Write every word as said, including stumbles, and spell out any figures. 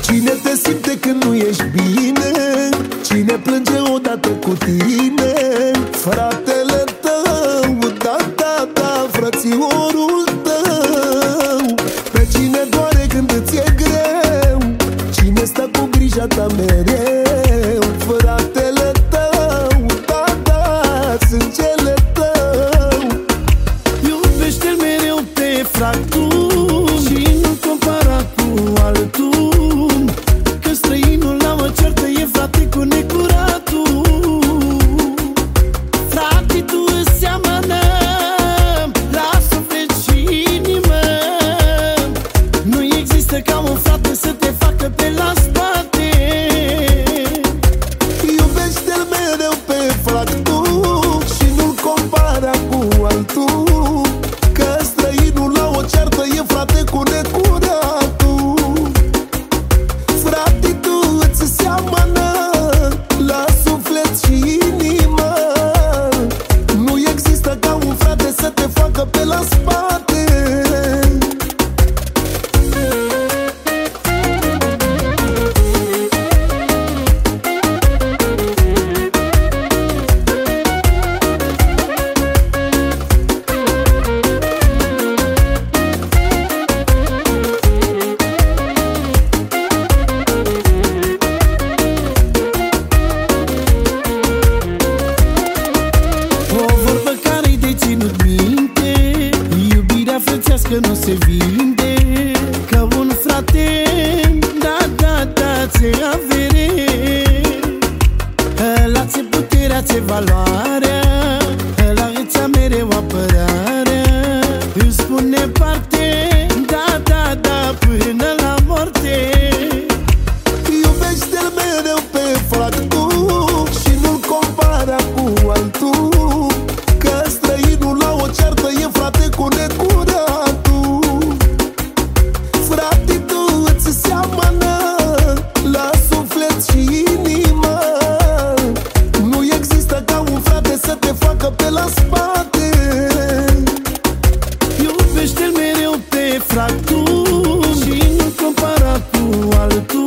Cine te simte când nu ești bine? Cine plânge odată cu tine? Fratele tău, da, da, da, frățiorul tău. Pe cine doare când îți e greu? Cine stă cu grija ta mereu? Fratele tău, da, da, sângele tău. Iubește-l mereu pe frac tu și nu compara cu altul, că străinul la o ceartă e frate cu necuratul. Frate, tu îți seamănă la suflet și inimă. Nu există ca un frate să te facă pe la spate. Iubește-l mereu pe frac tu și nu-l compara cu altul, că străinul la o ceartă e frate cu necuratul. Frate, tu îți seamănă la suflet și inimă. Nu există ca un frate să te facă pe la spate. Că nu se vinde ca un frate, da, da, da, ți-e avere. Ăla ți-e puterea, ți-e valoarea, ăla îți ia mereu apărarea. Îți spune parte, da, da, da, până la moarte. Iubește-l mereu pe frac tu și nu-l compara cu altul, că străinul la o ceartă e frate cu necuratul. Să te facă pe la spate. Iubește-l mereu pe frac tu și nu compara cu altul,